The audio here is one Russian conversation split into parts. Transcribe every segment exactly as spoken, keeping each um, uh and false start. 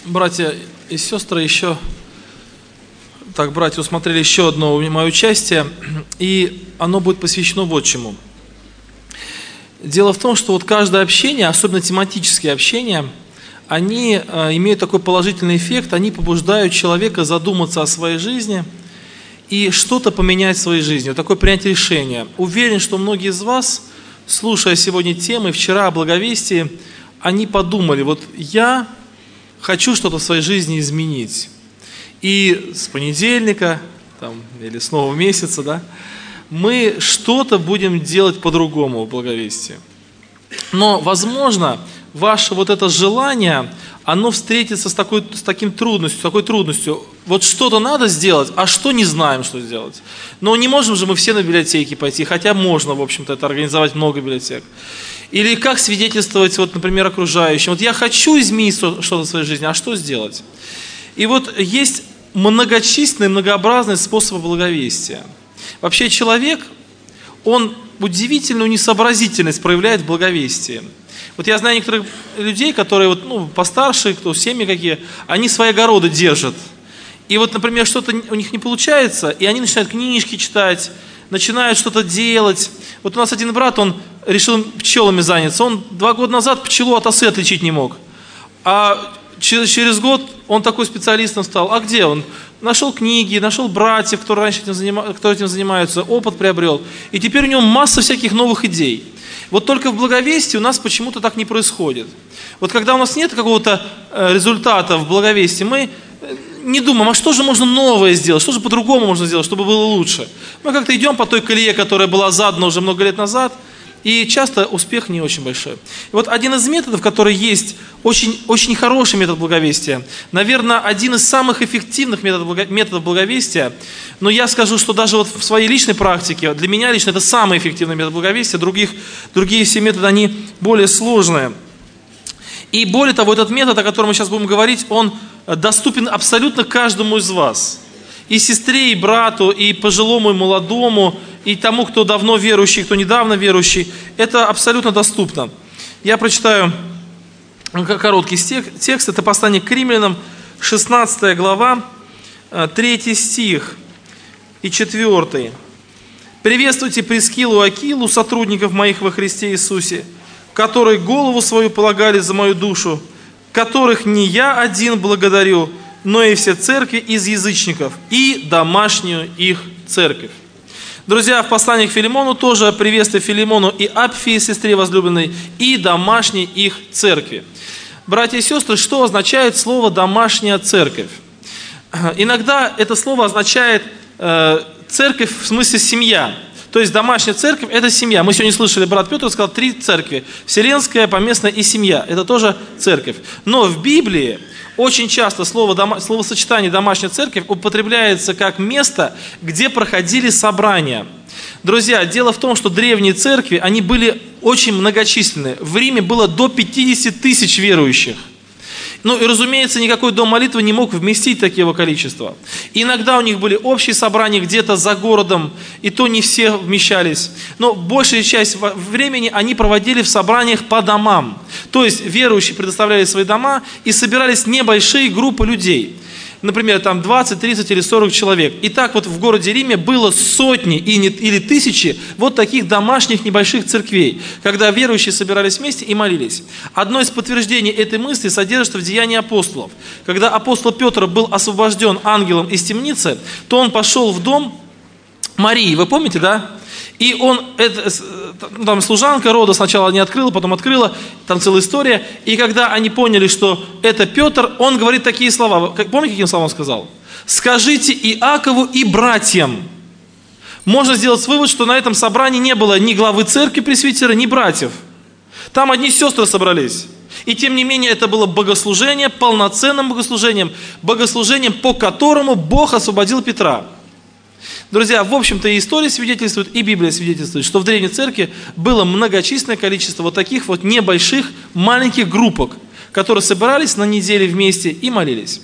Братья и сестры, еще так, братья усмотрели еще одно мое участие, и оно будет посвящено вот чему. Дело в том, что вот каждое общение, особенно тематические общения, они э, имеют такой положительный эффект, они побуждают человека задуматься о своей жизни и что-то поменять в своей жизни, вот такое принять решение. Уверен, что многие из вас, слушая сегодня темы, вчера о благовестии, они подумали, вот я хочу что-то в своей жизни изменить. И с понедельника там, или с нового месяца, да, мы что-то будем делать по-другому в благовестии. Но, возможно, ваше вот это желание, оно встретится с, такой, с таким трудностью, с такой трудностью. Вот что-то надо сделать, а что не знаем, что сделать. Но не можем же мы все на библиотеки пойти, хотя можно, в общем-то, это организовать много библиотек. Или как свидетельствовать, вот, например, окружающим. Вот я хочу изменить что-то в своей жизни, а что сделать? И вот есть многочисленные, многообразные способы благовестия. Вообще человек, он удивительную несообразительность проявляет в благовестии. Вот я знаю некоторых людей, которые вот, ну, постарше, кто семьи какие, они свои огороды держат. И вот, например, что-то у них не получается, и они начинают книжки читать, начинают что-то делать. Вот у нас один брат, он решил пчелами заняться. Он два года назад пчелу от осы отличить не мог. А через, через год он такой специалистом стал. А где он? Нашел книги, нашел братьев, кто раньше этим, занима, кто этим занимается, опыт приобрел. И теперь у него масса всяких новых идей. Вот только в благовестии у нас почему-то так не происходит. Вот когда у нас нет какого-то результата в благовестии, мы не думаем, а что же можно новое сделать, что же по-другому можно сделать, чтобы было лучше. Мы как-то идем по той колее, которая была задана уже много лет назад, и часто успех не очень большой. И вот один из методов, который есть, очень, очень хороший метод благовестия, наверное, один из самых эффективных методов, методов благовестия, но я скажу, что даже вот в своей личной практике, для меня лично это самый эффективный метод благовестия, других, другие все методы, они более сложные. И более того, этот метод, о котором мы сейчас будем говорить, он доступен абсолютно каждому из вас. И сестре, и брату, и пожилому, и молодому, и тому, кто давно верующий, кто недавно верующий. Это абсолютно доступно. Я прочитаю короткий текст. Это послание к Римлянам, шестнадцатая глава, третий стих и четвёртый. «Приветствуйте Прискилу и Акилу, сотрудников моих во Христе Иисусе, которые голову свою полагали за мою душу, которых не я один благодарю, но и все церкви из язычников, и домашнюю их церковь». Друзья, в послании к Филимону тоже приветствие Филимону и Апфии, сестре возлюбленной, и домашней их церкви. Братья и сестры, что означает слово «домашняя церковь»? Иногда это слово означает э, церковь в смысле семья. То есть домашняя церковь – это семья. Мы сегодня слышали, брат Петр сказал, три церкви. Вселенская, поместная и семья. Это тоже церковь. Но в Библии очень часто слово, дома, словосочетание «домашняя церковь» употребляется как место, где проходили собрания. Друзья, дело в том, что древние церкви, они были очень многочисленные. В Риме было до пятидесяти тысяч верующих. Ну и, разумеется, никакой дом молитвы не мог вместить такого количества. Иногда у них были общие собрания где-то за городом, и то не все вмещались. Но большая часть времени они проводили в собраниях по домам. То есть верующие предоставляли свои дома, и собирались небольшие группы людей. Например, там двадцать, тридцать или сорок человек. И так вот в городе Риме было сотни или тысячи вот таких домашних небольших церквей, когда верующие собирались вместе и молились. Одно из подтверждений этой мысли содержится в Деянии апостолов. Когда апостол Петр был освобожден ангелом из темницы, то он пошел в дом Марии, вы помните, да? И он, это, там служанка рода сначала не открыла, потом открыла, там целая история. И когда они поняли, что это Петр, он говорит такие слова. Помните, каким словом он сказал? «Скажите Иакову и братьям». Можно сделать вывод, что на этом собрании не было ни главы церкви пресвитера, ни братьев. Там одни сестры собрались. И тем не менее это было богослужение, полноценным богослужением, богослужением, по которому Бог освободил Петра. Друзья, в общем-то и история свидетельствует, и Библия свидетельствует, что в Древней Церкви было многочисленное количество вот таких вот небольших, маленьких группок, которые собирались на неделе вместе и молились.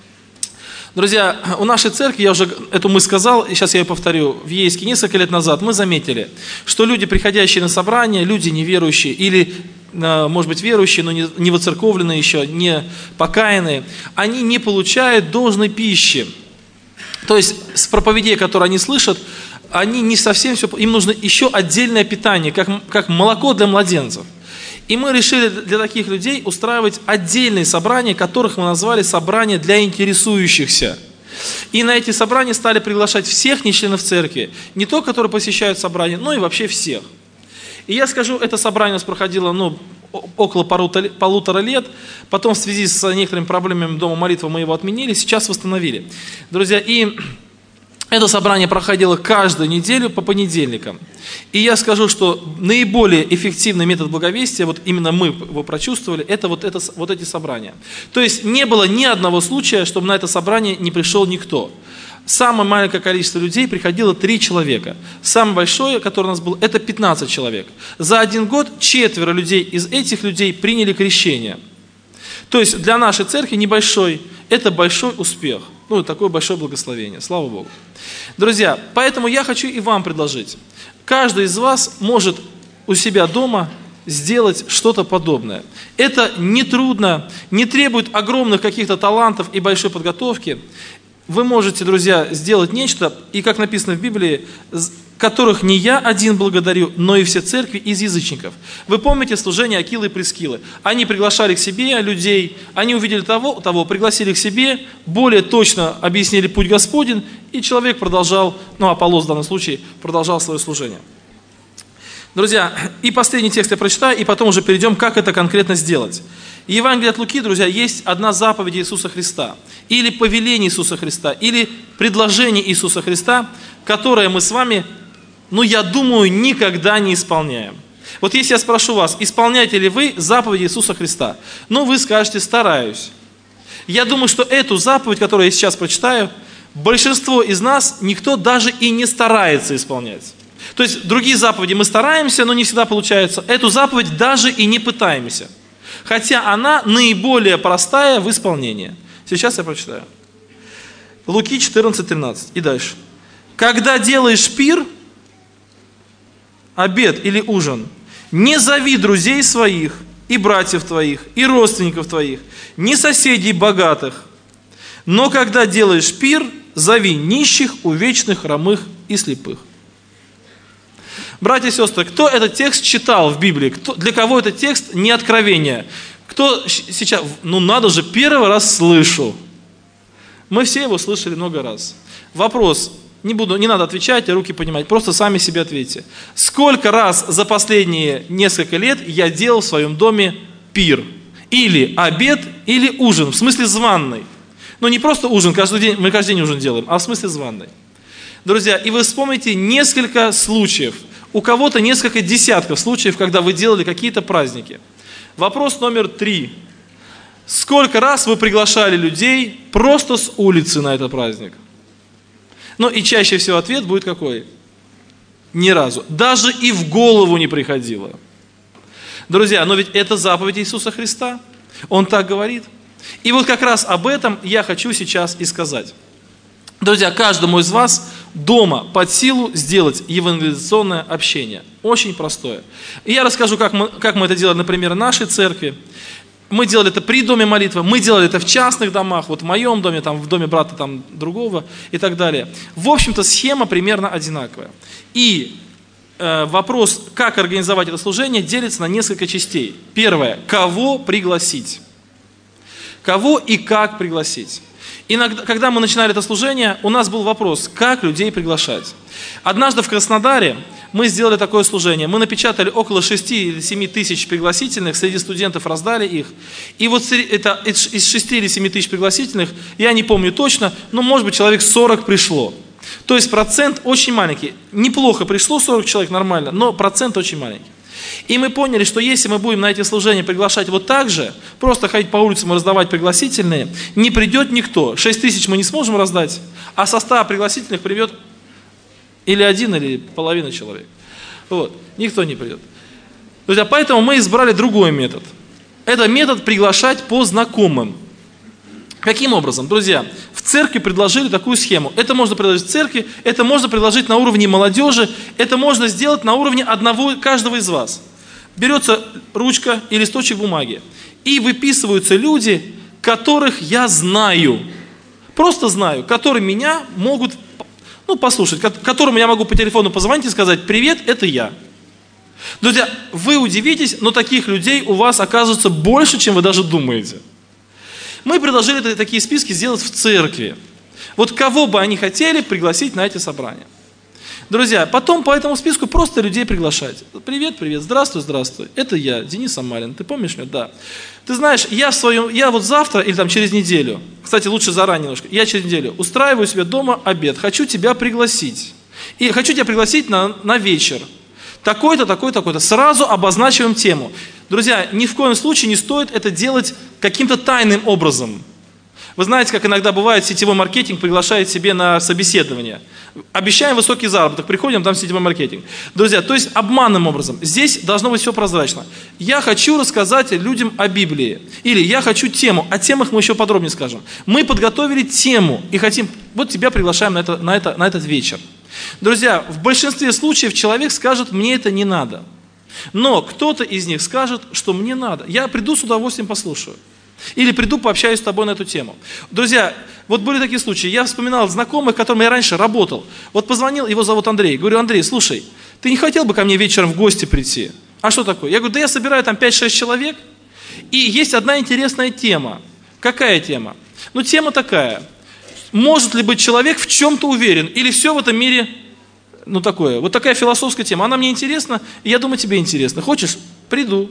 Друзья, у нашей церкви, я уже эту мысль сказал, и сейчас я ее повторю, в Ейске несколько лет назад мы заметили, что люди, приходящие на собрания, люди неверующие или может быть, верующие, но не воцерковленные еще, не покаянные, они не получают должной пищи. То есть с проповедей, которые они слышат, они не совсем все, им нужно еще отдельное питание, как, как молоко для младенцев. И мы решили для таких людей устраивать отдельные собрания, которых мы назвали собрания для интересующихся. И на эти собрания стали приглашать всех нечленов церкви, не только, которые посещают собрания, но и вообще всех. И я скажу, это собрание у нас проходило ну, около полутора лет, потом в связи с некоторыми проблемами Дома молитвы мы его отменили, сейчас восстановили. Друзья, и это собрание проходило каждую неделю по понедельникам. И я скажу, что наиболее эффективный метод благовестия, вот именно мы его прочувствовали, это вот, это вот эти собрания. То есть не было ни одного случая, чтобы на это собрание не пришел никто. Самое маленькое количество людей приходило три человека. Самое большое, которое у нас было, это пятнадцать человек. За один год четверо людей из этих людей приняли крещение. То есть для нашей церкви небольшой, это большой успех. Ну, такое большое благословение. Слава Богу. Друзья, поэтому я хочу и вам предложить. Каждый из вас может у себя дома сделать что-то подобное. Это нетрудно, не требует огромных каких-то талантов и большой подготовки. Вы можете, друзья, сделать нечто, и как написано в Библии, которых не я один благодарю, но и все церкви из язычников. Вы помните служение Акилы и Прискилы? Они приглашали к себе людей, они увидели того, того, пригласили к себе, более точно объяснили путь Господень, и человек продолжал, ну Аполлос в данном случае, продолжал свое служение. Друзья, и последний текст я прочитаю, и потом уже перейдем, как это конкретно сделать. В Евангелии от Луки, друзья, есть одна заповедь Иисуса Христа, или повеление Иисуса Христа, или предложение Иисуса Христа, которое мы с вами, ну, я думаю, никогда не исполняем. Вот если я спрошу вас, исполняете ли вы заповедь Иисуса Христа? Ну, вы скажете, стараюсь. Я думаю, что эту заповедь, которую я сейчас прочитаю, большинство из нас, никто даже и не старается исполнять. То есть, другие заповеди мы стараемся, но не всегда получается. Эту заповедь даже и не пытаемся. Хотя она наиболее простая в исполнении. Сейчас я прочитаю. Луки четырнадцать тринадцать. И дальше. Когда делаешь пир, обед или ужин, не зови друзей своих, и братьев твоих, и родственников твоих, ни соседей богатых. Но когда делаешь пир, зови нищих, увечных, хромых и слепых. Братья и сестры, кто этот текст читал в Библии? Кто, для кого этот текст не откровение? Кто сейчас, ну надо же, первый раз слышу. Мы все его слышали много раз. Вопрос, не буду, не надо отвечать, руки поднимать, просто сами себе ответьте. Сколько раз за последние несколько лет я делал в своем доме пир? Или обед, или ужин, в смысле званный. Ну не просто ужин, каждый день, мы каждый день ужин делаем, а в смысле званный. Друзья, и вы вспомните несколько случаев, у кого-то несколько десятков случаев, когда вы делали какие-то праздники. Вопрос номер три. Сколько раз вы приглашали людей просто с улицы на этот праздник? Ну и чаще всего ответ будет какой? Ни разу. Даже и в голову не приходило. Друзья, но ведь это заповедь Иисуса Христа. Он так говорит. И вот как раз об этом я хочу сейчас и сказать. Друзья, каждому из вас дома под силу сделать евангелизационное общение. Очень простое. И я расскажу, как мы, как мы это делали, например, в нашей церкви. Мы делали это при доме молитвы, мы делали это в частных домах, вот в моем доме, там, в доме брата там, другого и так далее. В общем-то, схема примерно одинаковая. И э, вопрос, как организовать это служение, делится на несколько частей. Первое, кого пригласить? Кого и как пригласить? Иногда, когда мы начинали это служение, у нас был вопрос, как людей приглашать. Однажды в Краснодаре мы сделали такое служение. Мы напечатали около шести или семи тысяч пригласительных, среди студентов раздали их. И вот это, из шести или семи тысяч пригласительных, я не помню точно, но может быть человек сорок пришло. То есть процент очень маленький. Неплохо пришло сорок человек, нормально, но процент очень маленький. И мы поняли, что если мы будем на эти служения приглашать вот так же, просто ходить по улицам и раздавать пригласительные, не придет никто. шесть тысяч мы не сможем раздать, а со ста пригласительных придет или один, или половина человек. Вот. Никто не придет. Друзья, поэтому мы избрали другой метод. Это метод приглашать по знакомым. Каким образом? Друзья, в церкви предложили такую схему. Это можно предложить в церкви, это можно предложить на уровне молодежи, это можно сделать на уровне одного, каждого из вас. берется ручка и листочек бумаги, и выписываются люди, которых я знаю, просто знаю, которые меня могут, ну, послушать, которым я могу по телефону позвонить и сказать: «Привет, это я». Друзья, вы удивитесь, но таких людей у вас оказывается больше, чем вы даже думаете. Мы предложили такие списки сделать в церкви. Вот кого бы они хотели пригласить на эти собрания. Друзья, потом по этому списку просто людей приглашать. Привет, привет, здравствуй, здравствуй. Это я, Денис Амалин. Ты помнишь меня? Да. Ты знаешь, я в своем, я вот завтра или там через неделю, кстати, лучше заранее немножко, я через неделю устраиваю себе дома обед. Хочу тебя пригласить. И хочу тебя пригласить на, на вечер. Такой-то, такой-то, такой-то. Сразу обозначиваем тему. Друзья, ни в коем случае не стоит это делать каким-то тайным образом. Вы знаете, как иногда бывает, сетевой маркетинг приглашает себе на собеседование. Обещаем высокий заработок, приходим, там сетевой маркетинг. Друзья, то есть обманным образом. Здесь должно быть все прозрачно. Я хочу рассказать людям о Библии. Или я хочу тему. О темах мы еще подробнее скажем. Мы подготовили тему и хотим, вот тебя приглашаем на, это, на, это, на этот вечер. Друзья, в большинстве случаев человек скажет: мне это не надо. Но кто-то из них скажет, что мне надо. Я приду с удовольствием послушаю. Или приду, пообщаюсь с тобой на эту тему. Друзья, вот были такие случаи. Я вспоминал знакомых, с которыми я раньше работал. Вот позвонил, его зовут Андрей. Говорю: Андрей, слушай, ты не хотел бы ко мне вечером в гости прийти? А что такое? Я говорю: да я собираю там пять-шесть человек. И есть одна интересная тема. Какая тема? Ну, тема такая. Может ли быть человек в чем-то уверен? Или все в этом мире, ну, такое. Вот такая философская тема. Она мне интересна, и я думаю, тебе интересно. Хочешь? Приду.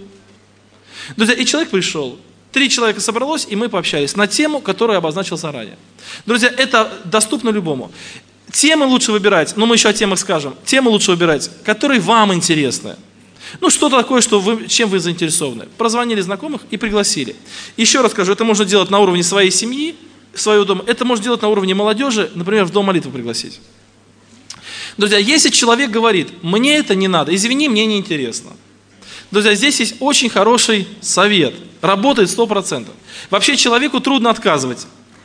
Друзья, и человек пришел. Три человека собралось, и мы пообщались на тему, которую я обозначил заранее. Друзья, это доступно любому. Темы лучше выбирать, но мы еще о темах скажем. Темы лучше выбирать, которые вам интересны. Ну, что-то такое, что вы, чем вы заинтересованы. Прозвонили знакомых и пригласили. Еще раз скажу, это можно делать на уровне своей семьи, своего дома. Это можно делать на уровне молодежи, например, в дом молитвы пригласить. Друзья, если человек говорит: мне это не надо, извини, мне не интересно. Друзья, здесь есть очень хороший совет. Работает сто процентов. Вообще человеку трудно отказывать.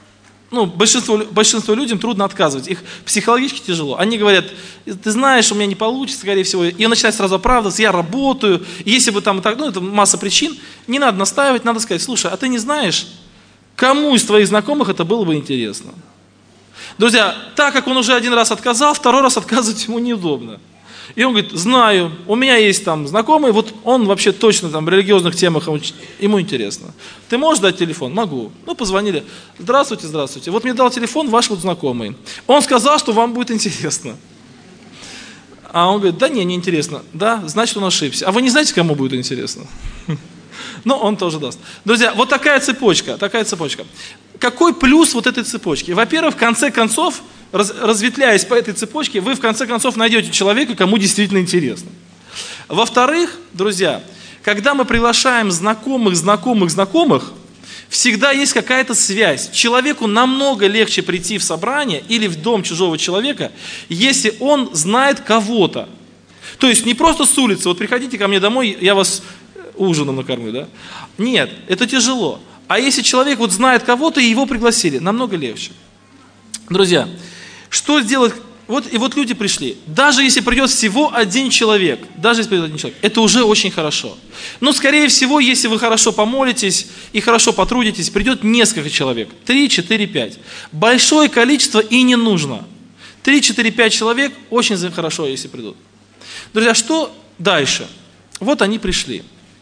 Ну, большинству, большинству людям трудно отказывать. Их психологически тяжело. Они говорят: ты знаешь, у меня не получится, скорее всего. И начинают сразу оправдываться: я работаю. Если бы там и так, ну, это масса причин. Не надо настаивать, надо сказать: слушай, а ты не знаешь, кому из твоих знакомых это было бы интересно? Друзья, так как он уже один раз отказал, второй раз отказывать ему неудобно. И он говорит: знаю, у меня есть там знакомый, вот он вообще точно там в религиозных темах, ему интересно. Ты можешь дать телефон? Могу. Ну, позвонили: здравствуйте, здравствуйте. Вот мне дал телефон ваш вот знакомый. Он сказал, что вам будет интересно. А он говорит: да не, не интересно. Да, значит, он ошибся. А вы не знаете, кому будет интересно? Но он тоже даст. Друзья, вот такая цепочка, такая цепочка. Какой плюс вот этой цепочки? Во-первых, в конце концов, раз, разветвляясь по этой цепочке, вы в конце концов найдете человека, кому действительно интересно. Во-вторых, друзья, когда мы приглашаем знакомых, знакомых, знакомых, всегда есть какая-то связь. Человеку намного легче прийти в собрание или в дом чужого человека, если он знает кого-то. То есть не просто с улицы: вот приходите ко мне домой, я вас ужином накормлю, да? Нет, это тяжело. А если человек вот знает кого-то и его пригласили, намного легче. Друзья, что сделать? Вот, и вот люди пришли. Даже если придет всего один человек, даже если придет один человек, это уже очень хорошо. Но, скорее всего, если вы хорошо помолитесь и хорошо потрудитесь, придет несколько человек. Три, четыре, пять. Большое количество и не нужно. Три, четыре, пять человек очень хорошо, если придут. Друзья, что дальше? Вот они пришли.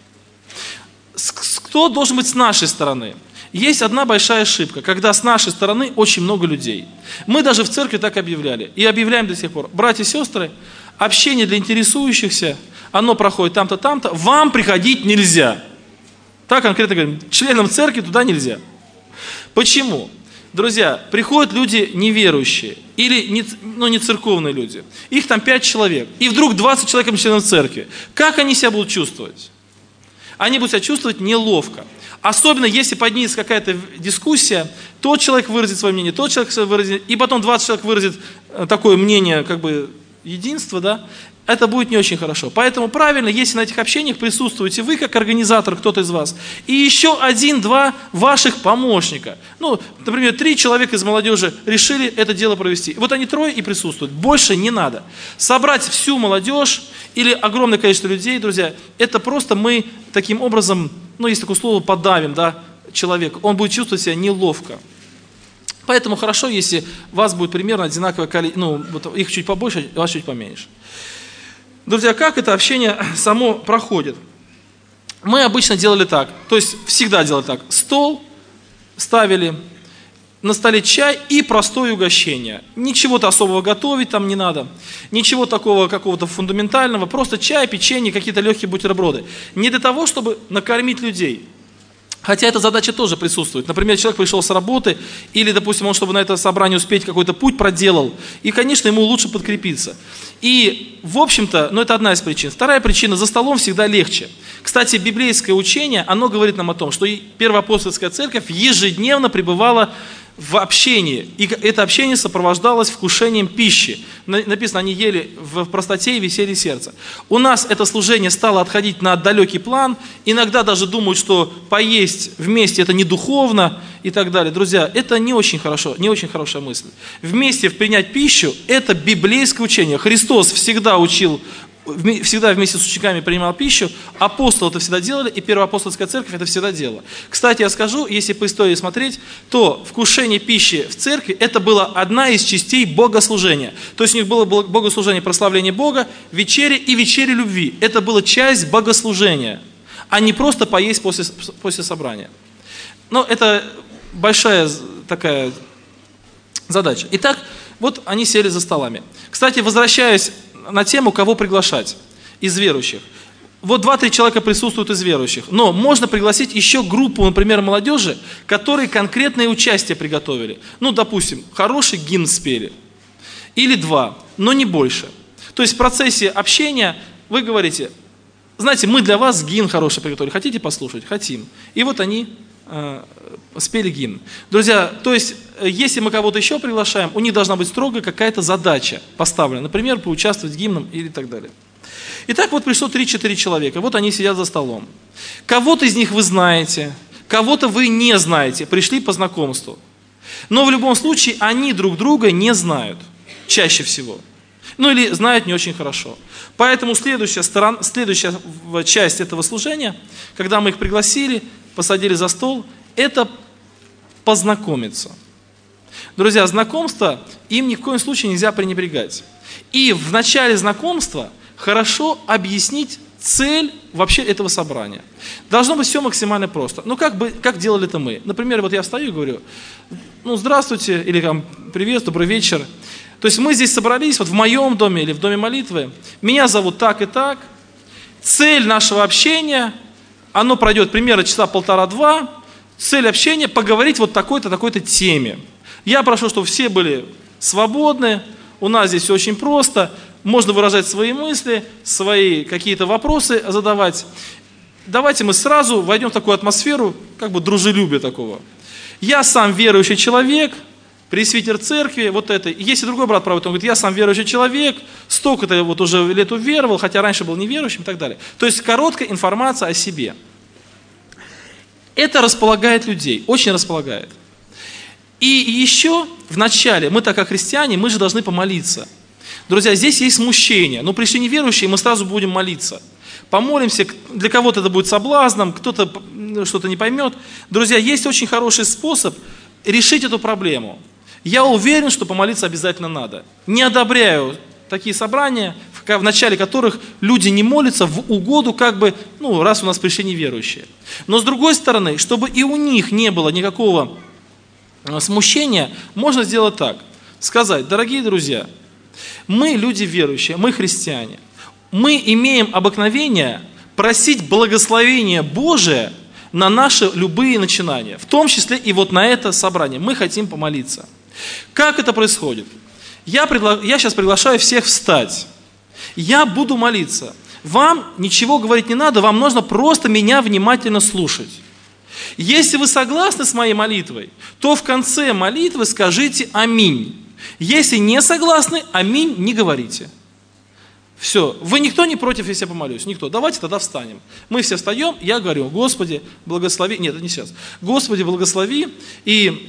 Кто должен быть с нашей стороны? Есть одна большая ошибка, когда с нашей стороны очень много людей. Мы даже в церкви так объявляли. И объявляем до сих пор: братья и сестры, общение для интересующихся, оно проходит там-то, там-то, вам приходить нельзя. Так конкретно говорим: членам церкви туда нельзя. Почему? Друзья, приходят люди неверующие или не, ну, не церковные люди. Их там пять человек. И вдруг двадцать человек членов церкви. Как они себя будут чувствовать? Они будут себя чувствовать неловко. Особенно, если поднимется какая-то дискуссия, тот человек выразит свое мнение, тот человек выразит, и потом двадцать человек выразит такое мнение, как бы, единства, да, это будет не очень хорошо. Поэтому правильно, если на этих общениях присутствуете вы, как организатор, кто-то из вас, и еще один-два ваших помощника. Ну, например, три человека из молодежи решили это дело провести. Вот они трое и присутствуют. Больше не надо. Собрать всю молодежь или огромное количество людей, друзья, это просто мы таким образом, ну, есть такое слово, подавим, да, человека. Он будет чувствовать себя неловко. Поэтому хорошо, если у вас будет примерно одинаковое количество, ну, вот их чуть побольше, а вас чуть поменьше. Друзья, как это общение само проходит? Мы обычно делали так, то есть всегда делали так. Стол ставили, на столе чай и простое угощение. Ничего-то особого готовить там не надо, ничего такого какого-то фундаментального, просто чай, печенье, какие-то легкие бутерброды. Не для того, чтобы накормить людей. Хотя эта задача тоже присутствует. Например, человек пришел с работы, или, допустим, он, чтобы на это собрание успеть, какой-то путь проделал, и, конечно, ему лучше подкрепиться. И, в общем-то, ну, это одна из причин. Вторая причина, за столом всегда легче. Кстати, библейское учение, оно говорит нам о том, что и Первоапостольская церковь ежедневно пребывала в общении, и это общение сопровождалось вкушением пищи. Написано, они ели в простоте и веселье сердца. У нас это служение стало отходить на далекий план, иногда даже думают, что поесть вместе это не духовно и так далее. Друзья, это не очень хорошо, не очень хорошая мысль. Вместе принять пищу – это библейское учение. Христос всегда учил, всегда вместе с учениками принимал пищу, апостолы это всегда делали, и Первоапостольская церковь это всегда делала. Кстати, я скажу, если по истории смотреть, то вкушение пищи в церкви это была одна из частей богослужения. То есть у них было богослужение прославления Бога, вечеря и вечеря любви. Это была часть богослужения, а не просто поесть после, после собрания. Но это большая такая задача. Итак, вот они сели за столами. Кстати, возвращаясь на тему, кого приглашать из верующих. Вот два-три человека присутствуют из верующих, но можно пригласить еще группу, например, молодежи, которые конкретное участие приготовили. Ну, допустим, хороший гимн спели, или два, но не больше. То есть в процессе общения вы говорите, знаете, мы для вас гимн хороший приготовили, хотите послушать? Хотим. И вот они э, спели гимн. Друзья, то есть, если мы кого-то еще приглашаем, у них должна быть строго какая-то задача поставлена. Например, поучаствовать в гимном или так далее. Итак, вот пришло три-четыре человека. Вот они сидят за столом. Кого-то из них вы знаете, кого-то вы не знаете, пришли по знакомству. Но в любом случае они друг друга не знают. Чаще всего. Ну или знают не очень хорошо. Поэтому следующая, сторона, следующая часть этого служения, когда мы их пригласили, посадили за стол, это познакомиться. Друзья, знакомство им ни в коем случае нельзя пренебрегать. И в начале знакомства хорошо объяснить цель вообще этого собрания. Должно быть все максимально просто. Ну, как, бы, как делали это мы? Например, вот я встаю и говорю, ну, здравствуйте, или там, привет, добрый вечер. То есть мы здесь собрались, вот в моем доме или в доме молитвы. Меня зовут так и так. Цель нашего общения, оно пройдет примерно часа полтора-два. Цель общения – поговорить вот такой-то, такой-то теме. Я прошу, чтобы все были свободны, у нас здесь все очень просто, можно выражать свои мысли, свои какие-то вопросы задавать. Давайте мы сразу войдем в такую атмосферу, как бы дружелюбия такого. Я сам верующий человек, пресвитер церкви, вот это. Если другой брат правит, он говорит, я сам верующий человек, столько-то вот уже лет уверовал, хотя раньше был неверующим и так далее. То есть короткая информация о себе. Это располагает людей, очень располагает. И еще в начале, мы так как христиане, мы же должны помолиться. Друзья, здесь есть смущение. Но пришли неверующие, мы сразу будем молиться. Помолимся, для кого-то это будет соблазном, кто-то что-то не поймет. Друзья, есть очень хороший способ решить эту проблему. Я уверен, что помолиться обязательно надо. Не одобряю такие собрания, в начале которых люди не молятся в угоду, как бы, ну, раз у нас пришли неверующие. Но с другой стороны, чтобы и у них не было никакого смущения, можно сделать так. Сказать, дорогие друзья, мы люди верующие, мы христиане. Мы имеем обыкновение просить благословения Божие на наши любые начинания, в том числе и вот на это собрание. Мы хотим помолиться. Как это происходит? Я, предла... Я сейчас приглашаю всех встать. Я буду молиться. Вам ничего говорить не надо, вам нужно просто меня внимательно слушать. Если вы согласны с моей молитвой, то в конце молитвы скажите «Аминь». Если не согласны, «Аминь» не говорите. Все, вы никто не против, если я помолюсь? Никто. Давайте тогда встанем. Мы все встаем, я говорю, Господи, благослови. Нет, это не сейчас. Господи, благослови. И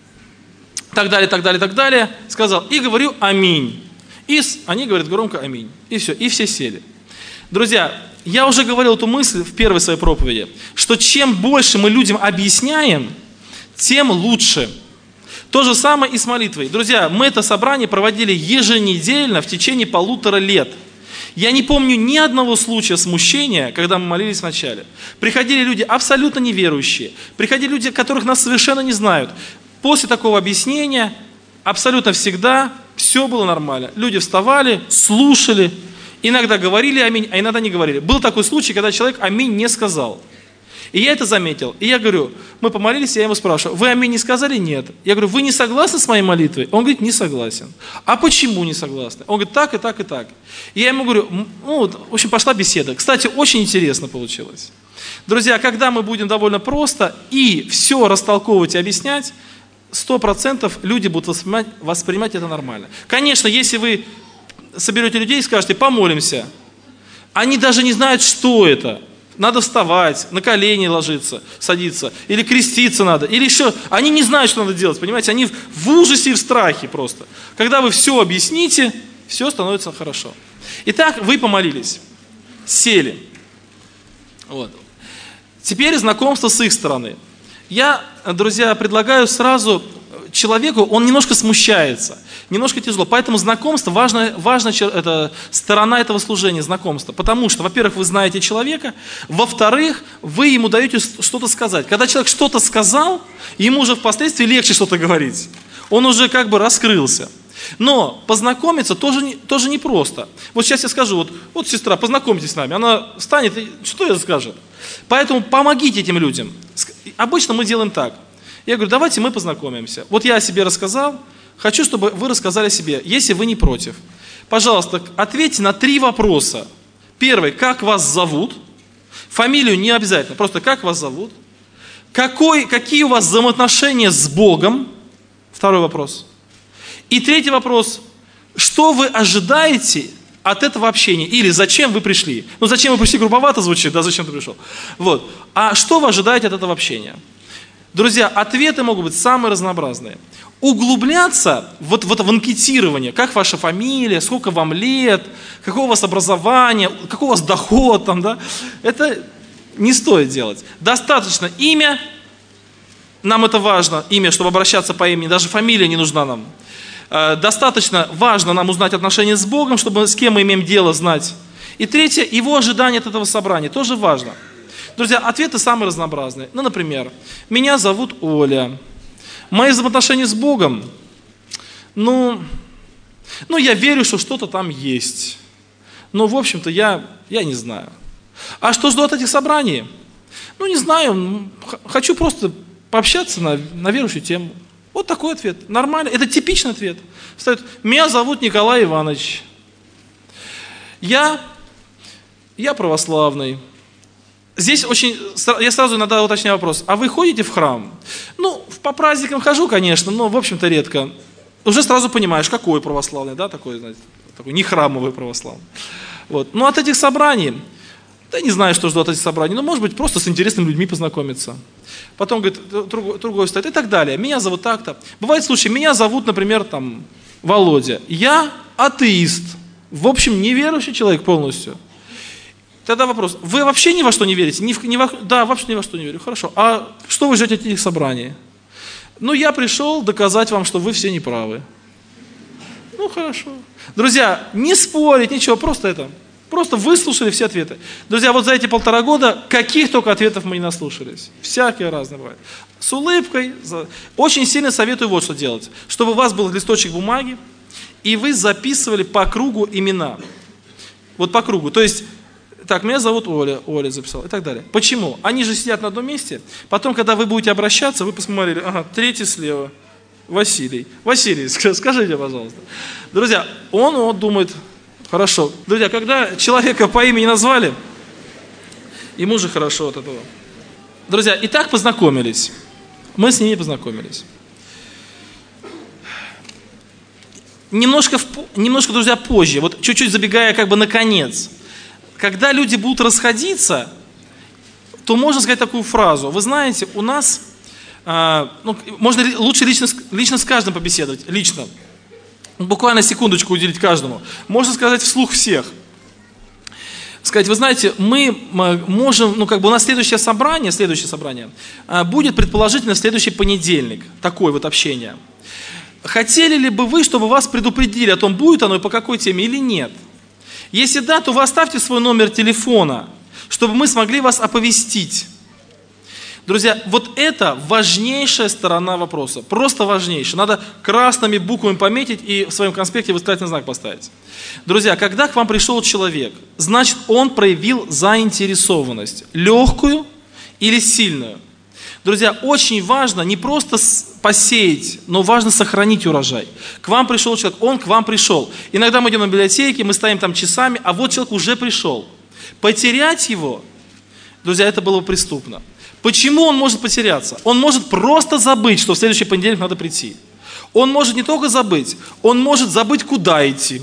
так далее, так далее, так далее. Сказал, и говорю аминь. И они говорят громко аминь. И все, и все сели. Друзья, я уже говорил эту мысль в первой своей проповеди, что чем больше мы людям объясняем, тем лучше. То же самое и с молитвой. Друзья, мы это собрание проводили еженедельно в течение полутора лет. Я не помню ни одного случая смущения, когда мы молились вначале. Приходили люди абсолютно неверующие, приходили люди, которых нас совершенно не знают. После такого объяснения абсолютно всегда все было нормально. Люди вставали, слушали, иногда говорили аминь, а иногда не говорили. Был такой случай, когда человек аминь не сказал. И я это заметил. И я говорю, мы помолились, я его спрашиваю, вы аминь не сказали? Нет. Я говорю, вы не согласны с моей молитвой? Он говорит, не согласен. А почему не согласны? Он говорит, так и так и так. И я ему говорю, ну, в общем, пошла беседа. Кстати, очень интересно получилось. Друзья, когда мы будем довольно просто и все растолковывать и объяснять, сто процентов люди будут воспринимать, воспринимать это нормально. Конечно, если вы соберете людей и скажете, помолимся, они даже не знают, что это. Надо вставать, на колени ложиться, садиться, или креститься надо, или еще. Они не знают, что надо делать, понимаете? Они в ужасе и в страхе просто. Когда вы все объясните, все становится хорошо. Итак, вы помолились, сели. Вот. Теперь знакомство с их стороны. Я, друзья, предлагаю сразу человеку, он немножко смущается, немножко тяжело. Поэтому знакомство, важная, важная это, сторона этого служения, знакомство. Потому что, во-первых, вы знаете человека, во-вторых, вы ему даете что-то сказать. Когда человек что-то сказал, ему уже впоследствии легче что-то говорить. Он уже как бы раскрылся. Но познакомиться тоже, не, тоже непросто. Вот сейчас я скажу, вот, вот сестра, познакомьтесь с нами. Она встанет и что это скажет? Поэтому помогите этим людям. Обычно мы делаем так. Я говорю, давайте мы познакомимся. Вот я о себе рассказал, хочу, чтобы вы рассказали о себе, если вы не против. Пожалуйста, ответьте на три вопроса. Первый, как вас зовут? Фамилию не обязательно, просто как вас зовут? Какой, какие у вас взаимоотношения с Богом? Второй вопрос. И третий вопрос, что вы ожидаете от этого общения? Или зачем вы пришли? Ну, зачем вы пришли, грубовато звучит, да, зачем ты пришел? Вот. А что вы ожидаете от этого общения? Друзья, ответы могут быть самые разнообразные. Углубляться вот, вот в анкетирование, как ваша фамилия, сколько вам лет, какое у вас образование, какой у вас доход, там, да, это не стоит делать. Достаточно имя, нам это важно, имя, чтобы обращаться по имени, даже фамилия не нужна нам. Достаточно важно нам узнать отношения с Богом, чтобы с кем мы имеем дело знать. И третье, его ожидание от этого собрания, тоже важно. Друзья, ответы самые разнообразные. Ну, например, меня зовут Оля. Мои взаимоотношения с Богом, ну, ну я верю, что что-то там есть. Но, в общем-то, я, я не знаю. А что жду от этих собраний? Ну, не знаю, хочу просто пообщаться на, на верующую тему. Вот такой ответ. Нормально. Это типичный ответ. Стоит, меня зовут Николай Иванович. Я, я православный. Здесь очень, я сразу иногда уточняю вопрос, а вы ходите в храм? Ну, по праздникам хожу, конечно, но, в общем-то, редко. Уже сразу понимаешь, какой православный, да, такой, знаете, такой не храмовый православный. Вот. Ну, от этих собраний, да не знаю, что жду от этих собраний, но, может быть, просто с интересными людьми познакомиться. Потом, говорит, другой, другой стоит и так далее. Меня зовут так-то. Бывает случай, меня зовут, например, там, Володя. Я атеист. В общем, неверующий человек полностью. Тогда вопрос, вы вообще ни во что не верите? Ни в, ни во, да, вообще ни во что не верю. Хорошо. А что вы ждете от этих собраний? Ну, я пришел доказать вам, что вы все неправы. Ну, хорошо. Друзья, не спорить, ничего, просто это. Просто выслушали все ответы. Друзья, вот за эти полтора года каких только ответов мы не наслушались. Всякие разные бывают. С улыбкой. Очень сильно советую вот что делать. Чтобы у вас был листочек бумаги, и вы записывали по кругу имена. Вот по кругу. То есть, так, меня зовут Оля, Оля записал и так далее. Почему? Они же сидят на одном месте. Потом, когда вы будете обращаться, вы посмотрели, ага, третий слева, Василий. Василий, скажите, пожалуйста. Друзья, он вот думает, хорошо. Друзья, когда человека по имени назвали, ему же хорошо от этого. Друзья, и так познакомились. Мы с ними познакомились. немножко, немножко, друзья, позже, вот чуть-чуть забегая как бы наконец, когда люди будут расходиться, то можно сказать такую фразу. Вы знаете, у нас, э, ну, можно лучше лично, лично с каждым побеседовать, лично. Буквально секундочку уделить каждому. Можно сказать вслух всех. Сказать, вы знаете, мы можем, ну как бы у нас следующее собрание, следующее собрание будет предположительно в следующий понедельник. Такое вот общение. Хотели ли бы вы, чтобы вас предупредили о том, будет оно и по какой теме или нет? Если да, то вы оставьте свой номер телефона, чтобы мы смогли вас оповестить. Друзья, вот это важнейшая сторона вопроса. Просто важнейшая. Надо красными буквами пометить и в своем конспекте восклицательный знак поставить. Друзья, когда к вам пришел человек, значит, он проявил заинтересованность. Легкую или сильную. Друзья, очень важно не просто посеять, но важно сохранить урожай. К вам пришел человек, он к вам пришел. Иногда мы идем на библиотеке, мы стоим там часами, а вот человек уже пришел. Потерять его, друзья, это было бы преступно. Почему он может потеряться? Он может просто забыть, что в следующий понедельник надо прийти. Он может не только забыть, он может забыть, куда идти.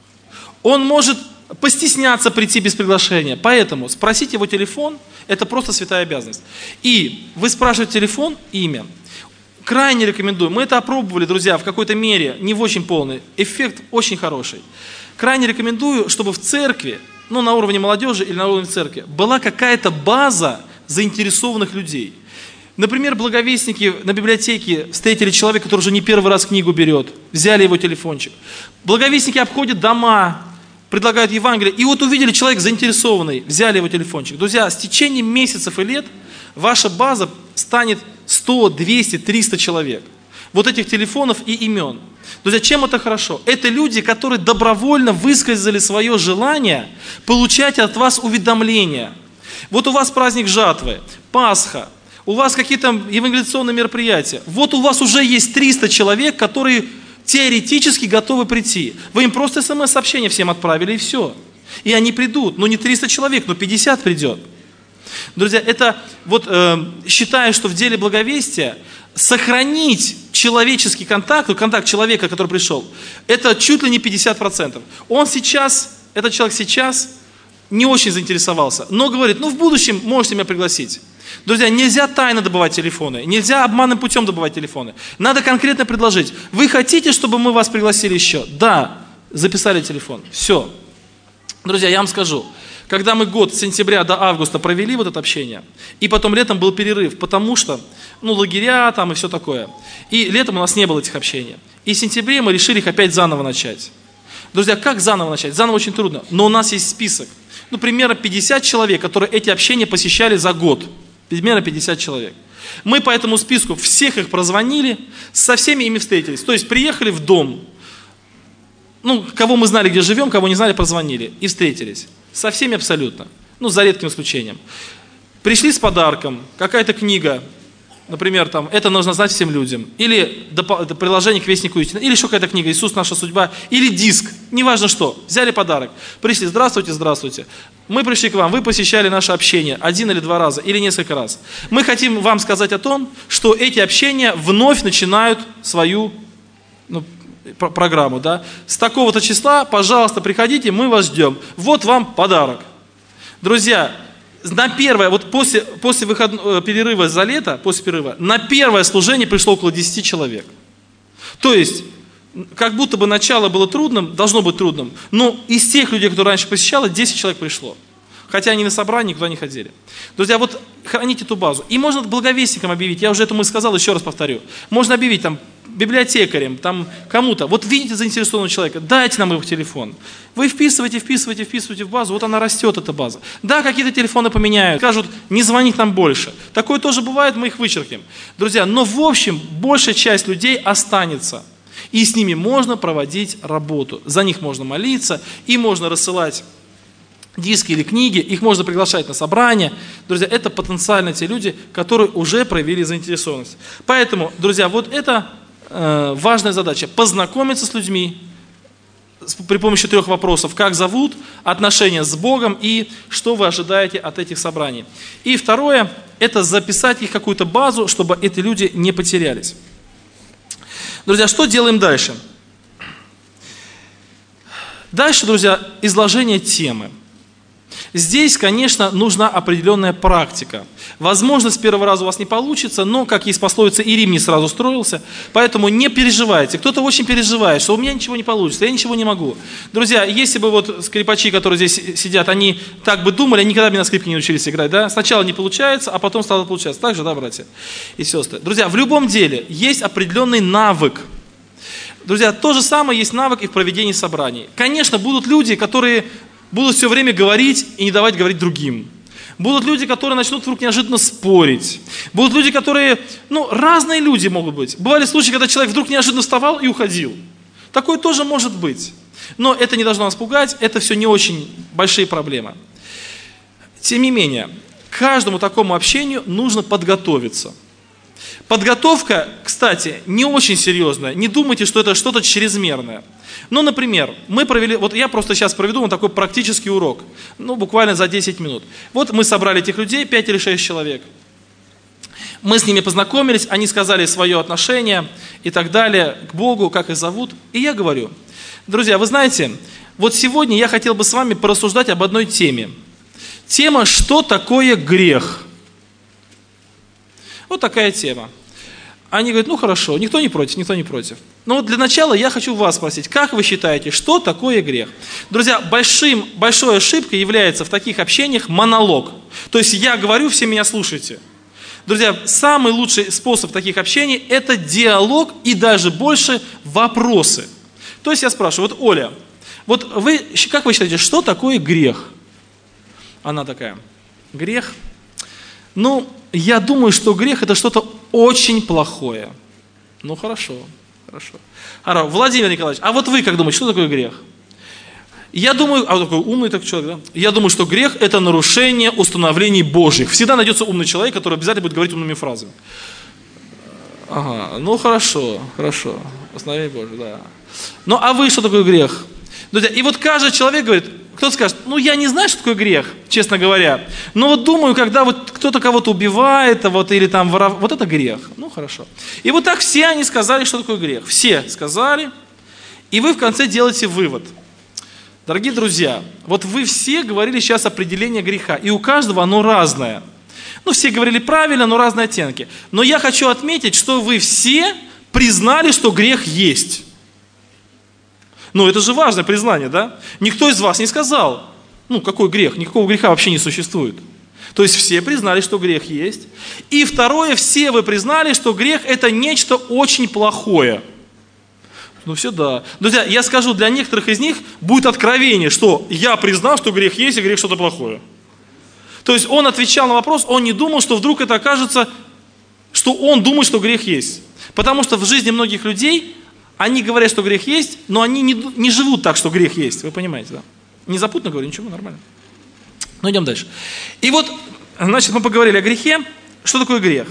Он может постесняться прийти без приглашения. Поэтому спросить его телефон – это просто святая обязанность. И вы спрашиваете телефон, имя. Крайне рекомендую. Мы это опробовали, друзья, в какой-то мере, не в очень полный. Эффект очень хороший. Крайне рекомендую, чтобы в церкви, ну на уровне молодежи или на уровне церкви, была какая-то база заинтересованных людей. Например, благовестники на библиотеке встретили человека, который уже не первый раз книгу берет, взяли его телефончик. Благовестники обходят дома, предлагают Евангелие, и вот увидели человека заинтересованный, взяли его телефончик. Друзья, с течением месяцев и лет ваша база станет сто, двести, триста человек. Вот этих телефонов и имен. Друзья, чем это хорошо? Это люди, которые добровольно высказали свое желание получать от вас уведомления. Вот у вас праздник жатвы, Пасха, у вас какие-то евангелизационные мероприятия. Вот у вас уже есть триста человек, которые теоретически готовы прийти. Вы им просто смс-сообщение всем отправили и все. И они придут. Ну не триста человек, но пятьдесят придет. Друзья, это вот э, считаю, что в деле благовестия сохранить человеческий контакт, контакт человека, который пришел, это чуть ли не пятьдесят процентов. Он сейчас, этот человек сейчас не очень заинтересовался, но говорит, ну в будущем можете меня пригласить. Друзья, нельзя тайно добывать телефоны, нельзя обманным путем добывать телефоны. Надо конкретно предложить. Вы хотите, чтобы мы вас пригласили еще? Да, записали телефон. Все. Друзья, я вам скажу, когда мы год с сентября до августа провели вот это общение, и потом летом был перерыв, потому что, ну, лагеря там и все такое. И летом у нас не было этих общений. И в сентябре мы решили их опять заново начать. Друзья, как заново начать? Заново очень трудно, но у нас есть список. Ну, примерно пятьдесят человек, которые эти общения посещали за год. Примерно пятьдесят человек. Мы по этому списку всех их прозвонили, со всеми ими встретились. То есть приехали в дом, ну, кого мы знали, где живем, кого не знали, прозвонили и встретились. Со всеми абсолютно. Ну, за редким исключением. Пришли с подарком, какая-то книга, например, там, это нужно знать всем людям. Или приложение к Вестнику истины, или еще какая-то книга, Иисус, наша судьба, или диск, неважно что. Взяли подарок, пришли, здравствуйте, здравствуйте. Мы пришли к вам, вы посещали наше общение один или два раза, или несколько раз. Мы хотим вам сказать о том, что эти общения вновь начинают свою, ну, программу, да. С такого-то числа, пожалуйста, приходите, мы вас ждем. Вот вам подарок. Друзья, на первое, вот после, после выходного перерыва за лето, после перерыва, на первое служение пришло около десяти человек. То есть, как будто бы начало было трудным, должно быть трудным, но из тех людей, которые раньше посещало, десять человек пришло. Хотя они на собрании никуда не ходили. Друзья, вот храните эту базу. И можно благовестникам объявить, я уже этому сказал, еще раз повторю. Можно объявить там библиотекарям, там кому-то. Вот видите заинтересованного человека, дайте нам его телефон. Вы вписываете, вписываете, вписываете в базу, вот она растет, эта база. Да, какие-то телефоны поменяют, скажут, не звонить нам больше. Такое тоже бывает, мы их вычеркнем. Друзья, но в общем, большая часть людей останется. И с ними можно проводить работу. За них можно молиться, им можно рассылать диски или книги, их можно приглашать на собрания. Друзья, это потенциально те люди, которые уже проявили заинтересованность. Поэтому, друзья, вот это э, важная задача. Познакомиться с людьми с, при помощи трех вопросов. Как зовут, отношения с Богом и что вы ожидаете от этих собраний. И второе, это записать их в какую-то базу, чтобы эти люди не потерялись. Друзья, что делаем дальше? Дальше, друзья, изложение темы. Здесь, конечно, нужна определенная практика. Возможно, с первого раза у вас не получится, но, как есть пословица, и Рим не сразу строился, поэтому не переживайте. Кто-то очень переживает, что у меня ничего не получится, я ничего не могу. Друзья, если бы вот скрипачи, которые здесь сидят, они так бы думали, они никогда бы на скрипке не учились играть, да? Сначала не получается, а потом стало получаться. Так же, да, братья и сестры? Друзья, в любом деле есть определенный навык. Друзья, то же самое есть навык и в проведении собраний. Конечно, будут люди, которые будут все время говорить и не давать говорить другим. Будут люди, которые начнут вдруг неожиданно спорить. Будут люди, которые, ну, разные люди могут быть. Бывали случаи, когда человек вдруг неожиданно вставал и уходил. Такое тоже может быть. Но это не должно нас пугать, это все не очень большие проблемы. Тем не менее, к каждому такому общению нужно подготовиться. Подготовка, кстати, не очень серьезная. Не думайте, что это что-то чрезмерное. Ну, например, мы провели, вот я просто сейчас проведу вам такой практический урок, ну, буквально за десять минут. Вот мы собрали этих людей, пять или шесть человек. Мы с ними познакомились, они сказали свое отношение и так далее к Богу, как их зовут. И я говорю, друзья, вы знаете, вот сегодня я хотел бы с вами порассуждать об одной теме. Тема «Что такое грех?». Вот такая тема. Они говорят, ну хорошо, никто не против, никто не против. Но вот для начала я хочу вас спросить, как вы считаете, что такое грех? Друзья, большим, большой ошибкой является в таких общениях монолог. То есть я говорю, все меня слушайте. Друзья, самый лучший способ таких общений – это диалог и даже больше вопросы. То есть я спрашиваю, вот Оля, вот вы, как вы считаете, что такое грех? Она такая, грех? Ну, я думаю, что грех – это что-то очень плохое. Ну, хорошо, хорошо. Хорошо. Владимир Николаевич, а вот вы как думаете, что такое грех? Я думаю, а вот такой умный так человек, да? Я думаю, что грех – это нарушение установлений Божьих. Всегда найдется умный человек, который обязательно будет говорить умными фразами. Ага, ну хорошо, хорошо. Установление Божьих, да. Ну, а вы, что такое грех? Друзья, и вот каждый человек говорит, кто-то скажет, ну я не знаю, что такое грех, честно говоря, но вот думаю, когда вот кто-то кого-то убивает, вот, или там воровает, вот это грех. Ну хорошо. И вот так все они сказали, что такое грех. Все сказали, и вы в конце делаете вывод. Дорогие друзья, вот вы все говорили сейчас определение греха, и у каждого оно разное. Ну все говорили правильно, но разные оттенки. Но я хочу отметить, что вы все признали, что грех есть. Ну, это же важное признание, да? Никто из вас не сказал, ну, какой грех? Никакого греха вообще не существует. То есть все признали, что грех есть. И второе, все вы признали, что грех – это нечто очень плохое. Ну, все да. Друзья, я скажу, для некоторых из них будет откровение, что я признал, что грех есть, и грех что-то плохое. То есть он отвечал на вопрос, он не думал, что вдруг это окажется, что он думает, что грех есть. Потому что в жизни многих людей они говорят, что грех есть, но они не, не живут так, что грех есть. Вы понимаете, да? Не запутанно говорю, ничего, нормально. Ну, идем дальше. И вот, значит, мы поговорили о грехе. Что такое грех?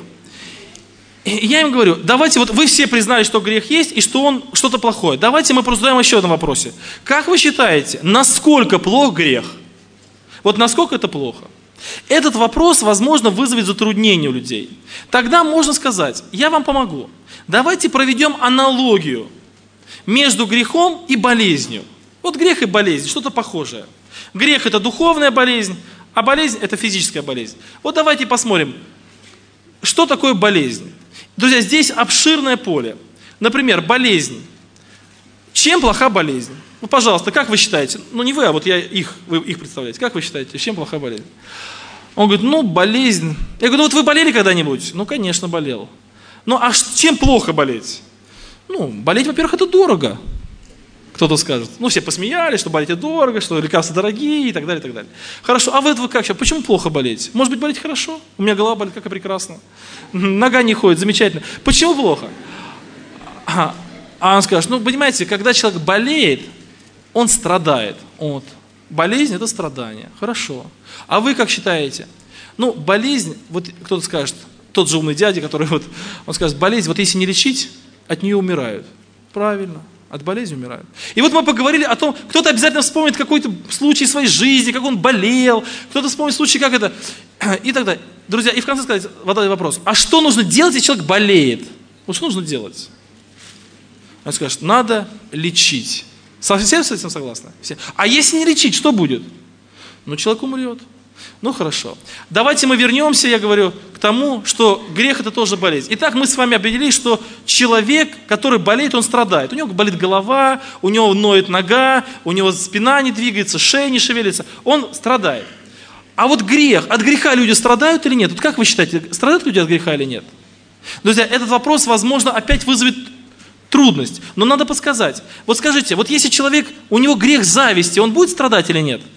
И я им говорю, давайте, вот вы все признали, что грех есть, и что он что-то плохое. Давайте мы прозадаем еще одном вопросе. Как вы считаете, насколько плох грех? Вот насколько это плохо? Этот вопрос, возможно, вызовет затруднение у людей. Тогда можно сказать, я вам помогу. Давайте проведем аналогию между грехом и болезнью. Вот грех и болезнь, что-то похожее. Грех – это духовная болезнь, а болезнь – это физическая болезнь. Вот давайте посмотрим, что такое болезнь. Друзья, здесь обширное поле. Например, болезнь. Чем плоха болезнь? Ну, пожалуйста, как вы считаете? Ну, не вы, а вот я их, вы их представляете. Как вы считаете, чем плоха болезнь? Он говорит, ну, болезнь. Я говорю, ну, вот вы болели когда-нибудь? Ну, конечно, болел. Ну, а чем плохо болеть? Ну, болеть, во-первых, это дорого. Кто-то скажет. Ну, все посмеялись, что болеть это дорого, что лекарства дорогие и так далее, и так далее. Хорошо, а вы, вы как сейчас? Почему плохо болеть? Может быть, болеть хорошо? У меня голова болит, как и прекрасно. Нога не ходит, замечательно. Почему плохо? А, а он скажет, ну, понимаете, когда человек болеет, он страдает. Вот. Болезнь – это страдание. Хорошо. А вы как считаете? Ну, болезнь, вот кто-то скажет, тот же умный дядя, который вот, он скажет, болезнь, вот если не лечить, от нее умирают. Правильно, от болезни умирают. И вот мы поговорили о том, кто-то обязательно вспомнит какой-то случай своей жизни, как он болел, кто-то вспомнит случай, как это, и так далее. Друзья, и в конце сказать, вот этот вопрос, а что нужно делать, если человек болеет? Вот что нужно делать? Он скажет, надо лечить. Совсем с этим согласны? Все. А если не лечить, что будет? Ну, человек умрет. Ну, хорошо. Давайте мы вернемся, я говорю, к тому, что грех – это тоже болезнь. Итак, мы с вами определили, что человек, который болеет, он страдает. У него болит голова, у него ноет нога, у него спина не двигается, шея не шевелится. Он страдает. А вот грех, от греха люди страдают или нет? Вот как вы считаете, страдают люди от греха или нет? Друзья, этот вопрос, возможно, опять вызовет трудность. Но надо подсказать. Вот скажите, вот если человек, у него грех зависти, он будет страдать или нет?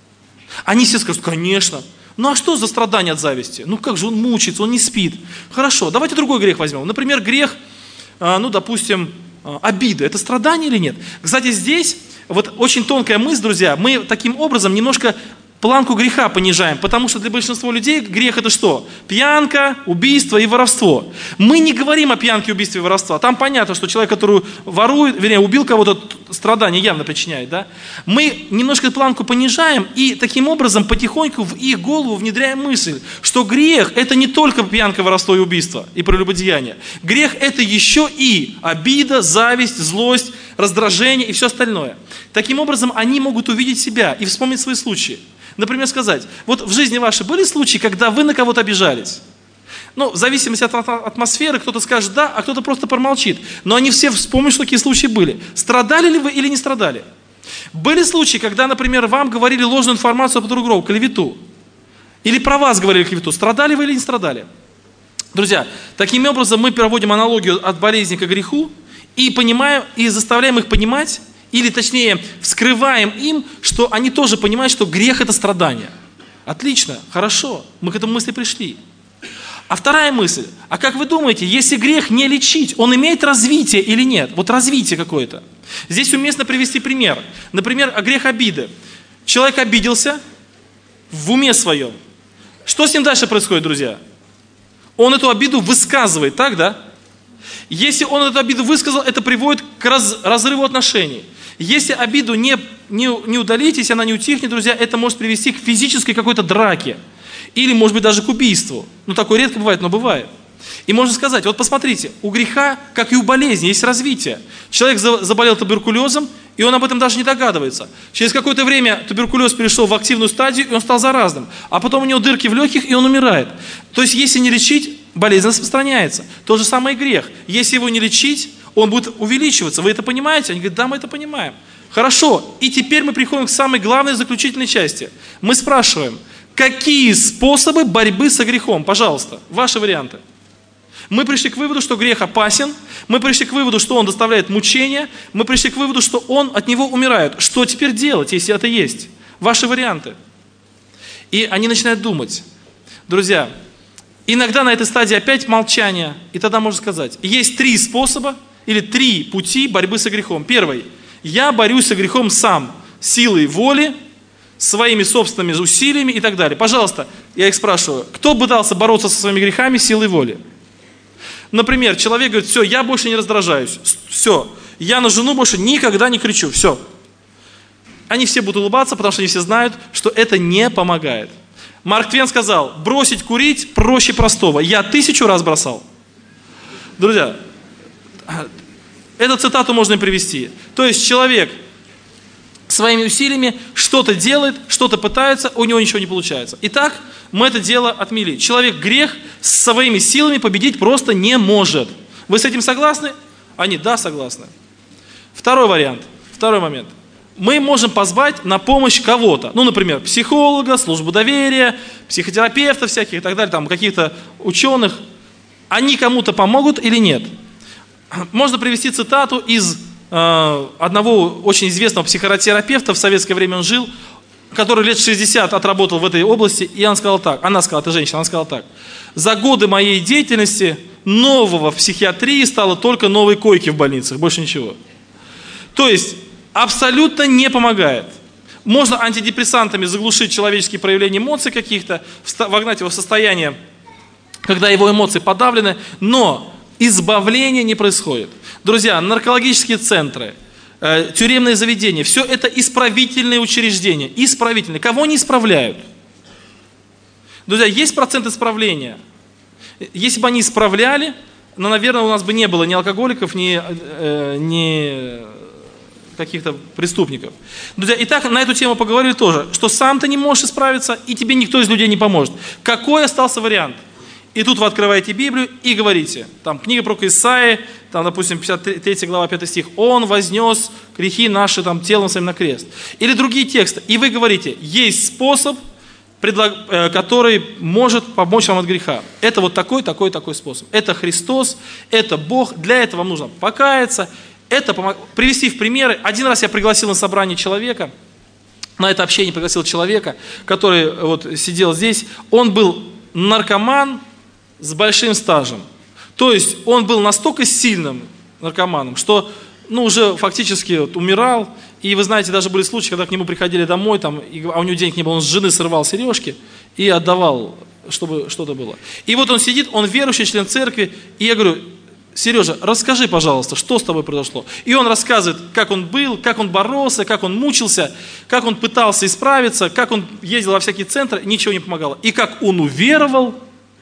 Они все скажут, конечно. Ну а что за страдание от зависти? Ну как же, он мучается, он не спит. Хорошо, давайте другой грех возьмем. Например, грех, ну допустим, обида. Это страдание или нет? Кстати, здесь вот очень тонкая мысль, друзья. Мы таким образом немножко планку греха понижаем, потому что для большинства людей грех это что? Пьянка, убийство и воровство. Мы не говорим о пьянке, убийстве и воровстве. Там понятно, что человек, который ворует, вернее, убил кого-то, страдания явно причиняет. Да? Мы немножко планку понижаем и таким образом потихоньку в их голову внедряем мысль, что грех это не только пьянка, воровство и убийство и прелюбодеяние. Грех это еще и обида, зависть, злость, раздражение и все остальное. Таким образом они могут увидеть себя и вспомнить свои случаи. Например, сказать, вот в жизни вашей были случаи, когда вы на кого-то обижались? Ну, в зависимости от атмосферы, кто-то скажет да, а кто-то просто промолчит. Но они все вспомнят, что такие случаи были. Страдали ли вы или не страдали? Были случаи, когда, например, вам говорили ложную информацию по другому, клевету. Или про вас говорили клевету. Страдали вы или не страдали? Друзья, таким образом мы проводим аналогию от болезни к греху и понимаем, и заставляем их понимать, или точнее, вскрываем им, что они тоже понимают, что грех – это страдание. Отлично, хорошо, мы к этому мысли пришли. А вторая мысль. А как вы думаете, если грех не лечить, он имеет развитие или нет? Вот развитие какое-то. Здесь уместно привести пример. Например, грех обиды. Человек обиделся в уме своем. Что с ним дальше происходит, друзья? Он эту обиду высказывает, так, да? Если он эту обиду высказал, это приводит к раз, разрыву отношений. Если обиду не, не, не удалить, если она не утихнет, друзья, это может привести к физической какой-то драке. Или, может быть, даже к убийству. Ну, такое редко бывает, но бывает. И можно сказать, вот посмотрите, у греха, как и у болезни, есть развитие. Человек заболел туберкулезом, и он об этом даже не догадывается. Через какое-то время туберкулез перешел в активную стадию, и он стал заразным. А потом у него дырки в легких, и он умирает. То есть, если не лечить, болезнь распространяется. То же самое и грех. Если его не лечить, он будет увеличиваться. Вы это понимаете? Они говорят, да, мы это понимаем. Хорошо. И теперь мы приходим к самой главной заключительной части. Мы спрашиваем, какие способы борьбы со грехом? Пожалуйста, ваши варианты. Мы пришли к выводу, что грех опасен. Мы пришли к выводу, что он доставляет мучения. Мы пришли к выводу, что он от него умирает. Что теперь делать, если это есть? Ваши варианты. И они начинают думать. Друзья, иногда на этой стадии опять молчание. И тогда можно сказать, есть три способа или три пути борьбы со грехом. Первый. Я борюсь со грехом сам. Силой воли, своими собственными усилиями и так далее. Пожалуйста, я их спрашиваю, кто пытался бороться со своими грехами силой воли? Например, человек говорит, все, я больше не раздражаюсь, все, я на жену больше никогда не кричу, все. Они все будут улыбаться, потому что они все знают, что это не помогает. Марк Твен сказал, бросить курить проще простого, я тысячу раз бросал. Друзья, эту цитату можно привести. То есть человек своими усилиями что-то делает, что-то пытается, у него ничего не получается. Итак, мы это дело отмели. Человек грех своими силами победить просто не может. Вы с этим согласны? Они, да, согласны. Второй вариант, второй момент. Мы можем позвать на помощь кого-то. Ну, например, психолога, службу доверия, психотерапевтов всяких и так далее, там каких-то ученых. Они кому-то помогут или нет? Можно привести цитату из э, одного очень известного психотерапевта, в советское время он жил, который лет шестьдесят отработал в этой области, и он сказал так, она сказала, это женщина, она сказала так: за годы моей деятельности нового в психиатрии стало только новые койки в больницах, больше ничего. То есть абсолютно не помогает. Можно антидепрессантами заглушить человеческие проявления эмоций каких-то, вогнать его в состояние, когда его эмоции подавлены, но избавления не происходит. Друзья, наркологические центры, э, тюремные заведения, все это исправительные учреждения. Исправительные. Кого они исправляют? Друзья, есть процент исправления. Если бы они исправляли, ну, наверное, у нас бы не было ни алкоголиков, ни, э, ни каких-то преступников. Друзья, и так на эту тему поговорили тоже, что сам ты не можешь исправиться, и тебе никто из людей не поможет. Какой остался вариант? И тут вы открываете Библию и говорите, там книга про Исаии, там, допустим, пятьдесят третья глава, пятый стих, «Он вознес грехи наши там, телом своим на крест». Или другие тексты. И вы говорите, есть способ, который может помочь вам от греха. Это вот такой, такой, такой способ. Это Христос, это Бог. Для этого вам нужно покаяться, это помог... привести в примеры. Один раз я пригласил на собрание человека, на это общение пригласил человека, который вот сидел здесь. Он был наркоман с большим стажем. То есть он был настолько сильным наркоманом, что ну, уже фактически вот, умирал. И вы знаете, даже были случаи, когда к нему приходили домой, там, и, а у него денег не было, он с жены срывал сережки и отдавал, чтобы что-то было. И вот он сидит, он верующий, член церкви, и я говорю, Сережа, расскажи, пожалуйста, что с тобой произошло. И он рассказывает, как он был, как он боролся, как он мучился, как он пытался исправиться, как он ездил во всякие центры, ничего не помогало. И как он уверовал,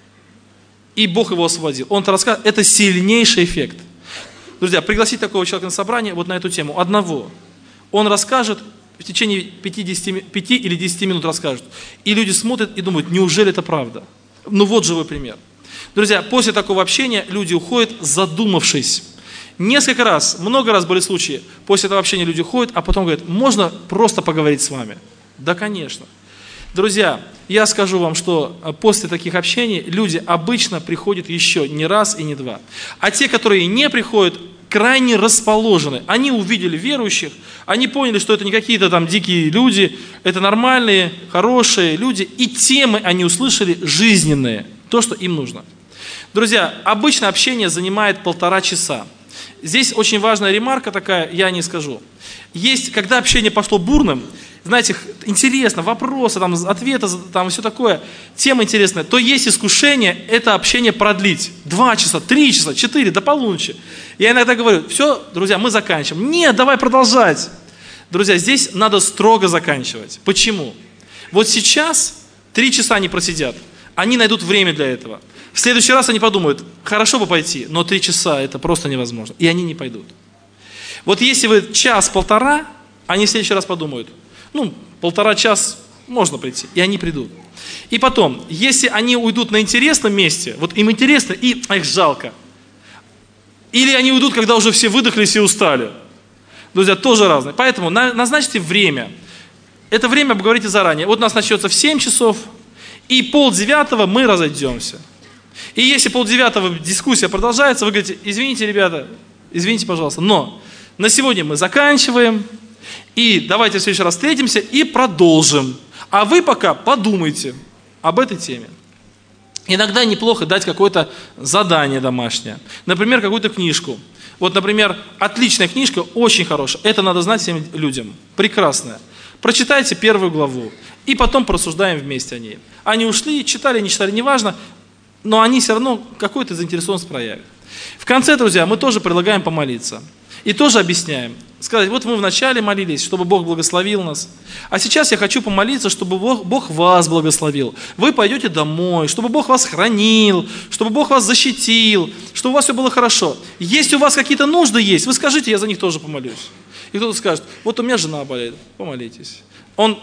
и Бог его освободил. Он это рассказывает, это сильнейший эффект. Друзья, пригласить такого человека на собрание вот на эту тему, одного. Он расскажет, в течение пяти, пяти или десяти минут расскажет. И люди смотрят и думают, неужели это правда? Ну вот живой пример. Друзья, после такого общения люди уходят, задумавшись. Несколько раз, много раз были случаи, после этого общения люди уходят, а потом говорят, можно просто поговорить с вами? Да, конечно. Друзья, я скажу вам, что после таких общений люди обычно приходят еще не раз и не два. А те, которые не приходят, крайне расположены. Они увидели верующих, они поняли, что это не какие-то там дикие люди, это нормальные, хорошие люди, и темы они услышали жизненные, то, что им нужно. Друзья, обычно общение занимает полтора часа. Здесь очень важная ремарка такая, я не скажу. Есть, когда общение пошло бурным, знаете, интересно, вопросы, там, ответы, там, все такое, тема интересная, то есть искушение это общение продлить. Два часа, три часа, четыре, до полуночи. Я иногда говорю, все, друзья, мы заканчиваем. Нет, давай продолжать. Друзья, здесь надо строго заканчивать. Почему? Вот сейчас три часа они просидят, они найдут время для этого. В следующий раз они подумают, хорошо бы пойти, но три часа это просто невозможно. И они не пойдут. Вот если вы час-полтора, они в следующий раз подумают, ну, полтора час можно прийти, и они придут. И потом, если они уйдут на интересном месте, вот им интересно, и а их жалко. Или они уйдут, когда уже все выдохлись и устали. Друзья, тоже разные. Поэтому назначьте время. Это время обговорите заранее. Вот у нас начнется в семь часов, и полдевятого мы разойдемся. И если полдевятого дискуссия продолжается, вы говорите, извините, ребята, извините, пожалуйста, но на сегодня мы заканчиваем, и давайте в следующий раз встретимся и продолжим. А вы пока подумайте об этой теме. Иногда неплохо дать какое-то задание домашнее. Например, какую-то книжку. Вот, например, отличная книжка, очень хорошая. Это надо знать всем людям. Прекрасная. Прочитайте первую главу. И потом порассуждаем вместе о ней. Они ушли, читали, не читали, неважно. Но они все равно какую-то заинтересованность проявят. В конце, друзья, мы тоже предлагаем помолиться. И тоже объясняем. Сказать, вот мы вначале молились, чтобы Бог благословил нас. А сейчас я хочу помолиться, чтобы Бог, Бог вас благословил. Вы пойдете домой, чтобы Бог вас хранил, чтобы Бог вас защитил, чтобы у вас все было хорошо. Если у вас какие-то нужды есть, вы скажите, я за них тоже помолюсь. И кто-то скажет, вот у меня жена болеет, помолитесь. Он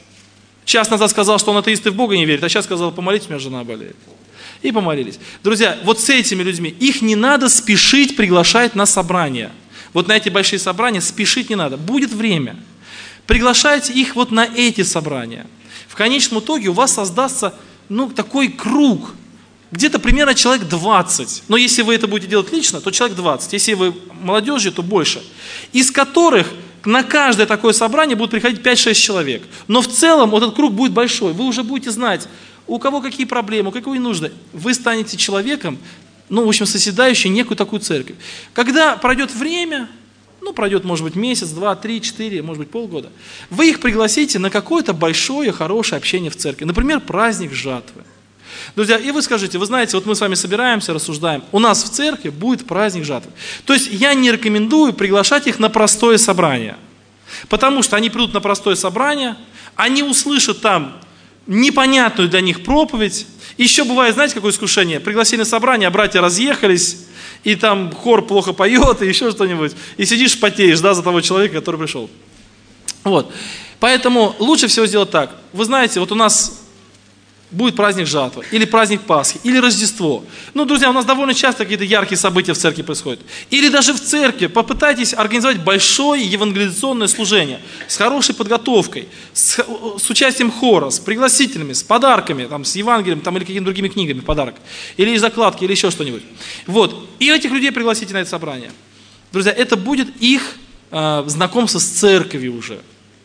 час назад сказал, что он атеист и в Бога не верит, а сейчас сказал, помолитесь, у меня жена болеет. И помолились. Друзья, вот с этими людьми, их не надо спешить приглашать на собрания. Вот на эти большие собрания спешить не надо. Будет время. Приглашайте их вот на эти собрания. В конечном итоге у вас создастся ну, такой круг. Где-то примерно человек двадцать. Но если вы это будете делать лично, то человек двадцать. Если вы молодежью, то больше. Из которых на каждое такое собрание будут приходить пять-шесть человек. Но в целом вот этот круг будет большой. Вы уже будете знать, у кого какие проблемы, у какие нужды. Вы станете человеком, ну, в общем, соседающий некую такую церковь. Когда пройдет время, ну, пройдет, может быть, месяц, два, три, четыре, может быть, полгода, вы их пригласите на какое-то большое, хорошее общение в церкви. Например, праздник жатвы. Друзья, и вы скажите, вы знаете, вот мы с вами собираемся, рассуждаем, у нас в церкви будет праздник жатвы. То есть я не рекомендую приглашать их на простое собрание. Потому что они придут на простое собрание, они услышат там непонятную для них проповедь. Еще бывает, знаете, какое искушение? Пригласили на собрание, а братья разъехались, и там хор плохо поет, и еще что-нибудь, и сидишь, потеешь, да, за того человека, который пришел. Вот. Поэтому лучше всего сделать так. Вы знаете, вот у нас будет праздник жатвы, или праздник Пасхи, или Рождество. Ну, друзья, у нас довольно часто какие-то яркие события в церкви происходят. Или даже в церкви попытайтесь организовать большое евангелизационное служение с хорошей подготовкой, с, с участием хора, с пригласительными, с подарками, там, с Евангелием там, или какими-то другими книгами в подарок, или закладки, или еще что-нибудь. Вот. И этих людей пригласите на это собрание. Друзья, это будет их э, знакомство с церковью уже.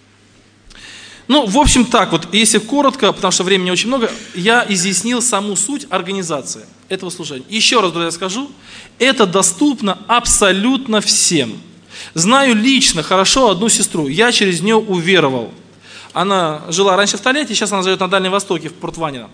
Ну, в общем, так вот, если коротко, потому что времени очень много, я изъяснил саму суть организации этого служения. Еще раз, друзья, скажу, это доступно абсолютно всем. Знаю лично хорошо одну сестру, я через нее уверовал. Она жила раньше в Тольятти, сейчас она живет на Дальнем Востоке, в Порт-Ванино.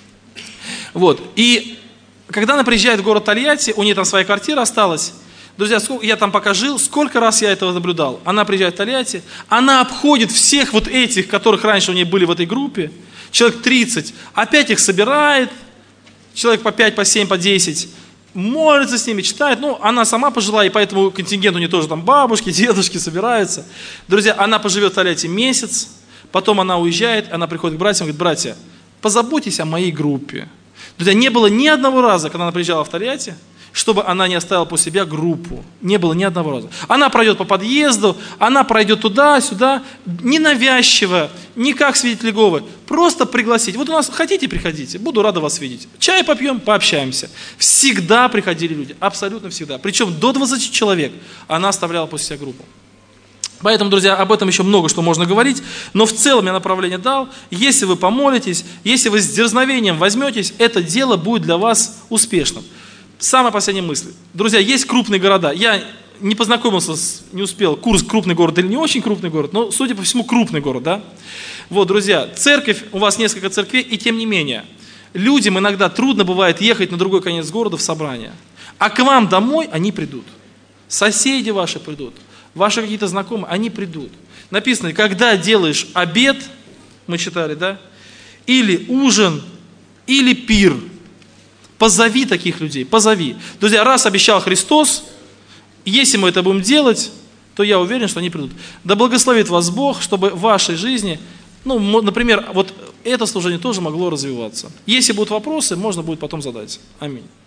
Вот, и когда она приезжает в город Тольятти, у нее там своя квартира осталась. Друзья, сколько, я там пока жил, сколько раз я этого наблюдал. Она приезжает в Тольятти, она обходит всех вот этих, которых раньше у нее были в этой группе, человек тридцать, опять их собирает, человек по пять, по семь, по десять, молится с ними, читает. Ну, она сама пожилая, и поэтому контингент у нее тоже там бабушки, дедушки собираются. Друзья, она поживет в Тольятти месяц, потом она уезжает, она приходит к братьям и говорит: братья, позаботьтесь о моей группе. Друзья, не было ни одного раза, когда она приезжала в Тольятти, чтобы она не оставила после себя группу. Не было ни одного раза. Она пройдет по подъезду, она пройдет туда-сюда, ненавязчиво, не как свидетель Иеговы, просто пригласить. Вот у нас хотите, приходите, буду рада вас видеть. Чай попьем, пообщаемся. Всегда приходили люди, абсолютно всегда. Причем до двадцати человек она оставляла после себя группу. Поэтому, друзья, об этом еще много что можно говорить, но в целом я направление дал. Если вы помолитесь, если вы с дерзновением возьметесь, это дело будет для вас успешным. Самая последняя мысль. Друзья, есть крупные города. Я не познакомился, с, не успел, курс крупный город или не очень крупный город, но, судя по всему, крупный город, да? Вот, друзья, церковь, у вас несколько церквей, и тем не менее, людям иногда трудно бывает ехать на другой конец города в собрание. А к вам домой они придут. Соседи ваши придут, ваши какие-то знакомые, они придут. Написано, когда делаешь обед, мы читали, да? Или ужин, или пир. Позови таких людей, позови. Друзья, раз обещал Христос, если мы это будем делать, то я уверен, что они придут. Да благословит вас Бог, чтобы в вашей жизни, ну, например, вот это служение тоже могло развиваться. Если будут вопросы, можно будет потом задать. Аминь.